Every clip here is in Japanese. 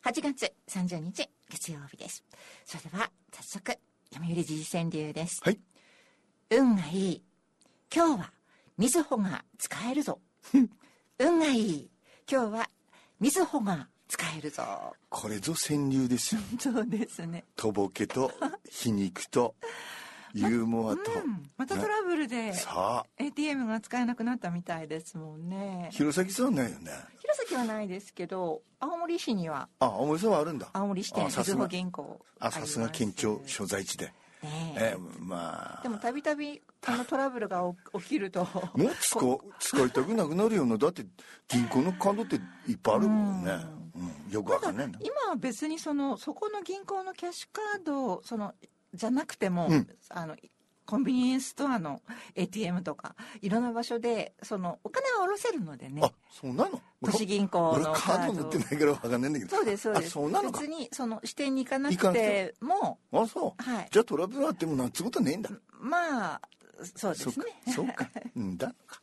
8月30日月曜日です。それでは早速読売時事川柳です。 はい。 運がいい。今日はみずほが使えるぞ。運がいい。今日はみずほが使えるぞ。 これぞ川柳ですよ。 そうですね。 とぼけと皮肉とユーモアと、 またトラブルでさあ ATM が使えなくなったみたいですもんね。 弘前さんはないよね。 弘前はないですけど、青森市には、 青森さんはあるんだ。 青森支店みずほ銀行あります。 さすが県庁所在地で、まあでもたびたびトラブルが起きるともう使いたくなくなるような。だって銀行のカードっていっぱいあるもんね。よくわかんないんだ。 今は別にそこの銀行のキャッシュカードじゃなくても、コンビニエンスストアの ATM とかいろんな場所でお金は下ろせるのでね。 あ、そうなの。 都市銀行のカード持ってないからわかんないんだけど。 そうですそうです。 そうなのか。 別に支店に行かなくても。 あ、そう。 はい。 じゃあトラブルあってもなんつうことねえんだ。 まあそうですね。 そうか。だのか。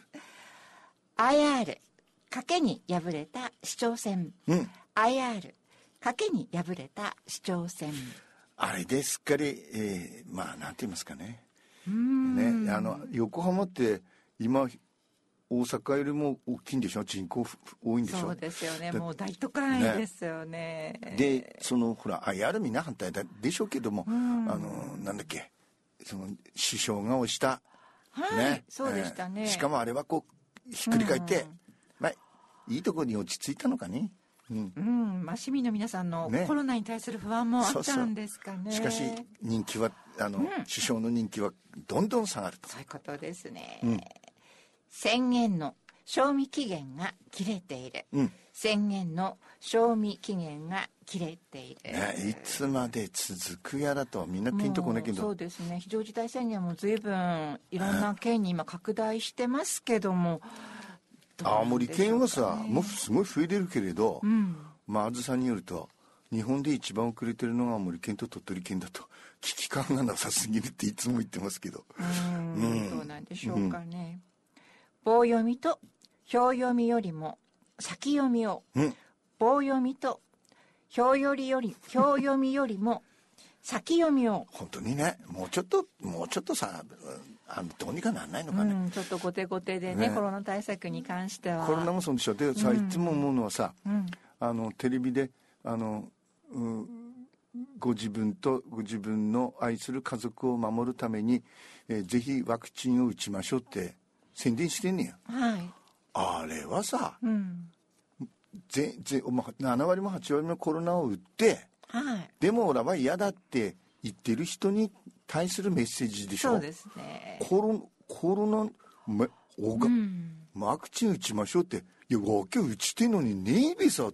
IR 賭けに敗れた市長選。IR 賭けに敗れた市長選。 あれですっかり、まあなんて言いますかね。ね、横浜って今大阪よりも大きいんでしょ。人口多いんでしょ。 そうですよね。もう大都会ですよね。 でほらIRみんな反対でしょうけども、なんだっけ、首相が押した、 ね、そうでしたね。 しかもあれはこうひっくり返って、まあいいところに落ち着いたのかね。 まあ市民の皆さんのコロナに対する不安もあったんですかね。 しかし人気は首相の人気はどんどん下がると。 そういうことですね。宣言の賞味期限が切れている。宣言の賞味期限が切れている。 いつまで続くやらとみんなピンとこないけど。 そうですね。非常事態宣言も随分いろんな県に今拡大してますけども。 青森県はさ、もうすごい増えてるけれど、まああずさんによると日本で一番遅れてるのが青森県と鳥取県だと。危機感がなさすぎるっていつも言ってますけど。 どうなんでしょうかね。棒読みと表読みよりも先読みを、棒読みと表読みよりも先読みを。 本当にね、もうちょっとさ、どうにかならないのかね。 ちょっと後手後手でね、コロナ対策に関しては。 コロナもそうでしょ。でさ、いつも思うのはさ、テレビでご自分の愛する家族を守るために、ぜひワクチンを打ちましょうって宣伝してんねや。あれはさ、7割も8割もコロナを打って、でも俺は嫌だって言ってる人に対するメッセージでしょ。 そうですね。 コロナ、ワクチン打ちましょうって、いやわけ打ちてんのにねえべさって。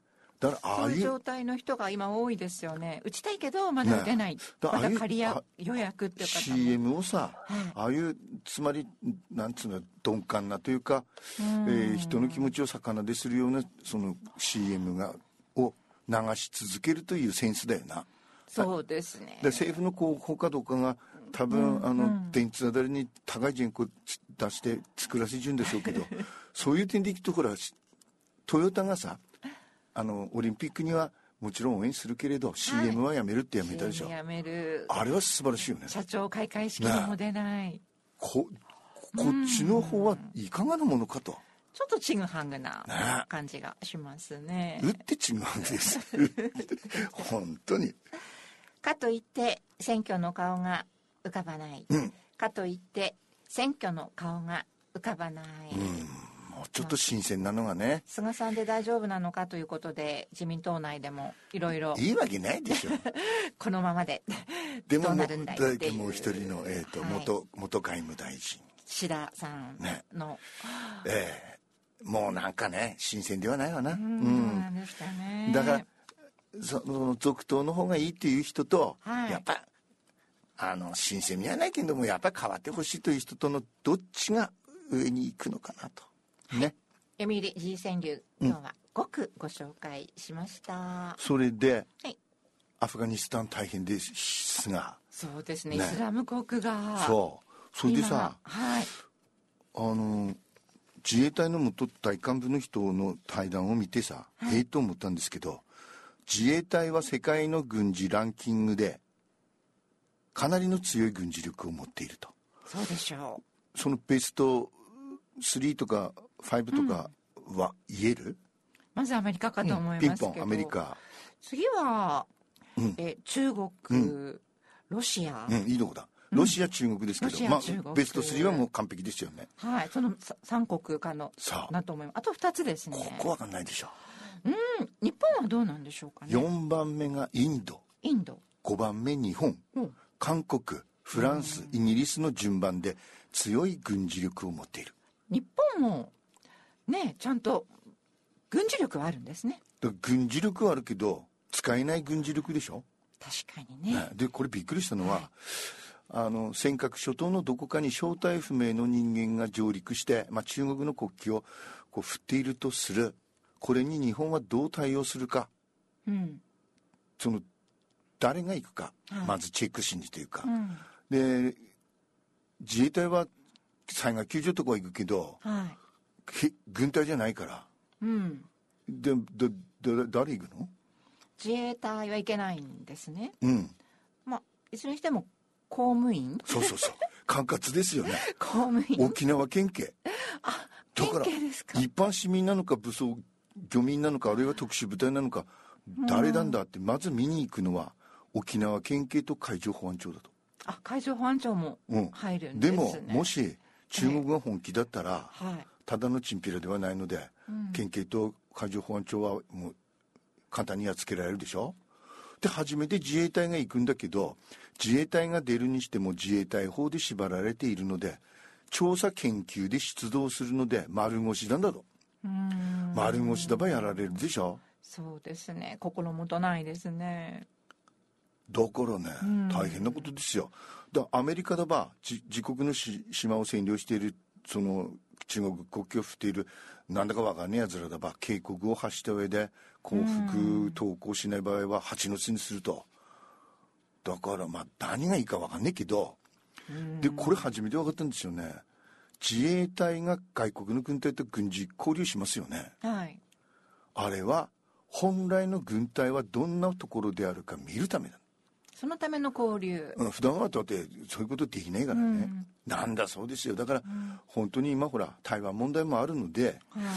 だからそういう状態の人が今多いですよね。打ちたいけどまだ打てない。まだ仮予約っていう方も。 CM をさ、ああいうつまりなんつうの鈍感なというか、人の気持ちを逆なでするようなその CM を流し続けるというセンスだよな。 そうですね。 で政府の広報かどうかが多分電通あたりに高い人口出して作らせるんでしょうけどそういう点でいくとほらトヨタがさオリンピックにはもちろん応援するけれど、CM はやめるってやめたでしょ。 やめる。 あれは素晴らしいよね。 社長開会式にも出ない。 こっちの方はいかがなものかと。 ちょっとちぐはぐな感じがしますね。 打ってちぐはぐです。本当に。 かといって選挙の顔が浮かばない。かといって選挙の顔が浮かばない。 もうちょっと新鮮なのがね。 菅さんで大丈夫なのかということで自民党内でもいろいろ。 いいわけないでしょ。 このままででもどうなるんだいっていう。 でもう一人の元外務大臣岸田さんの、 もうなんかね新鮮ではないわな。 そうなんですかね。 だからその続投の方がいいっていう人と、やっぱ新鮮味はないけどもやっぱり変わってほしいという人とのどっちが上に行くのかなと。ね。 読売時事川柳、今日は5句ご紹介しました。 それで、アフガニスタン大変ですが。 そうですね。イスラム国が。 それでさ、 自衛隊の元大幹部の人の対談を見てさ、と思ったんですけど、自衛隊は世界の軍事ランキングでかなりの強い軍事力を持っていると。 そうでしょう。そのベスト3とか5とかは言える？ まずアメリカかと思いますけど、 ピンポンアメリカ。 次は、中国、ロシア、 いいとこだ。ロシア、中国ですけど、まあ、ベスト3はもう完璧ですよね。 はい、その3国かのなと思います。あと2つですね。 ここわかんないでしょ。 日本はどうなんでしょうかね。 4番目がインド、5番目日本、韓国、フランス、イギリスの順番で強い軍事力を持っている。 日本もね、ちゃんと軍事力はあるんですね。 軍事力はあるけど使えない軍事力でしょ。 確かにね。 でこれびっくりしたのは、尖閣諸島のどこかに正体不明の人間が上陸して、中国の国旗をこう振っているとする。これに日本はどう対応するか、その誰が行くか、まずチェックしにというか、で自衛隊は災害救助とかは行くけど、軍隊じゃないから、で誰行くの？ 自衛隊は行けないんですね。いずれにしても公務員。 そう管轄ですよね。 公務員。 沖縄県警。だから一般市民なのか武装漁民なのか、あるいは特殊部隊なのか、誰なんだってまず見に行くのは沖縄県警と海上保安庁だと。 海上保安庁も入るんですね。 でももし中国が本気だったら、ただのチンピラではないので、県警と海上保安庁はもう簡単にやっつけられるでしょ。で初めて自衛隊が行くんだけど、自衛隊が出るにしても自衛隊法で縛られているので、調査研究で出動するので丸腰なんだと。丸腰だばやられるでしょ。 そうですね、心もとないですね。 だからね、大変なことですよ。アメリカだば自国の島を占領している、その中国国旗を振っているなんだかわかんねえやつらだば、警告を発した上で降伏投降しない場合は蜂の巣にすると。だから何がいいかわかんねえけど、でこれ初めて分かったんですよね。自衛隊が外国の軍隊と軍事交流しますよね。あれは本来の軍隊はどんなところであるか見るためだ。 そのための交流。 普段はだってそういうことできないからね。なんだそうですよ。だから、本当に今ほら台湾問題もあるので、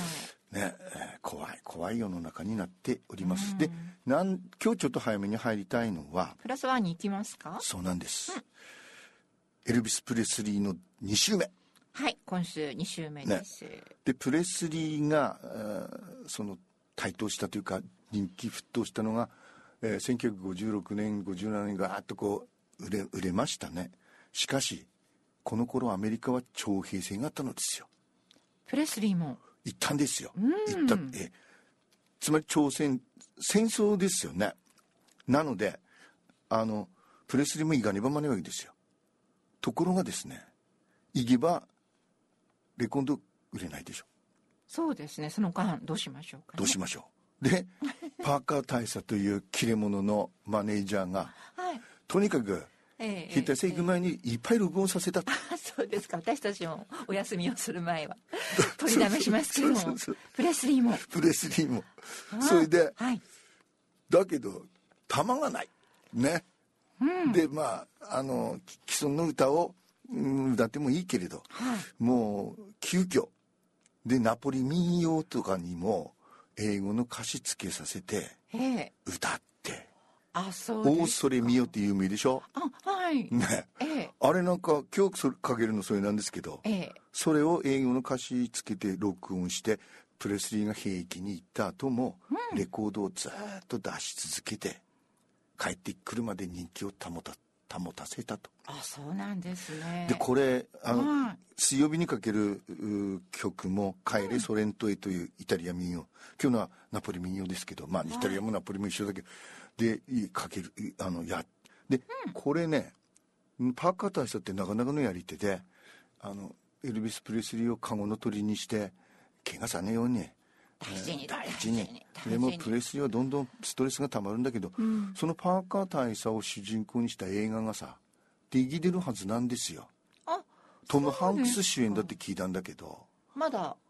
怖い世の中になっております。で今日ちょっと早めに入りたいのは、 プラスワンに行きますか？ そうなんです、エルビス・プレスリーの2週目。 今週2週目です、 でプレスリーがその台頭したというか人気沸騰したのが、1956年57年ガーッとこう売れましたね。しかしこの頃アメリカは徴兵制があったのですよ。 プレスリーも行ったんですよ。つまり戦争ですよね。なのでプレスリーも行かねばまねわけですよ。ところがですね、行けばレコード売れないでしょ。 そうですね。その間どうしましょうかね。 どうしましょう。でパーカー大佐という切れ者のマネージャーが、とにかく兵隊制行く前にいっぱい録音させた。 そうですか。私たちもお休みをする前は取りだめしますけども、プレスリーもそれで、だけど弾がないね、で既存の歌を歌ってもいいけれど、もう急遽でナポリ民謡とかにも英語の歌詞つけさせて歌って、オーソレミオって有名でしょ。あれなんか今日かけるのそれなんですけど、それを英語の歌詞つけて録音して、プレスリーが兵役に行った後もレコードをずっと出し続けて、帰ってくるまで人気を保たせたと。 そうなんですね。 でこれ水曜日にかける曲も帰れソレントへというイタリア民謡、今日のはナポリ民謡ですけど、イタリアもナポリも一緒だけど、でかけるで、これね、パーカー大佐ってなかなかのやり手で、エルビス・プレスリーを籠の鳥にして怪我さねえように大事に。でもプレスリーはどんどんストレスがたまるんだけど、そのパーカー大佐を主人公にした映画がさ出来出るはずなんですよ。トム・ハンクス主演だって聞いたんだけど、 まだ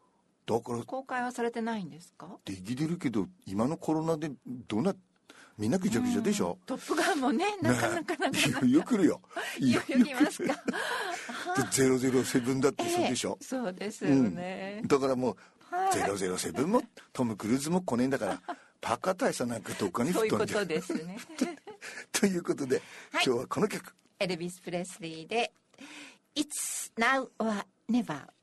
だから公開はされてないんですか？ できてるけど今のコロナでみんなぐちゃぐちゃでしょ。 トップガンもね、なかなかいよいよ来るよ。 いよいよ来ますか。 007だってそうでしょ。 そうですよね。 だからもう007もトム・クルーズも来ねえんだからバカ大佐なんかどっかにそういうこ吹っ飛んじゃうとですね。 ということで、今日はこの曲エルビス・プレスリーで It's Now or Never。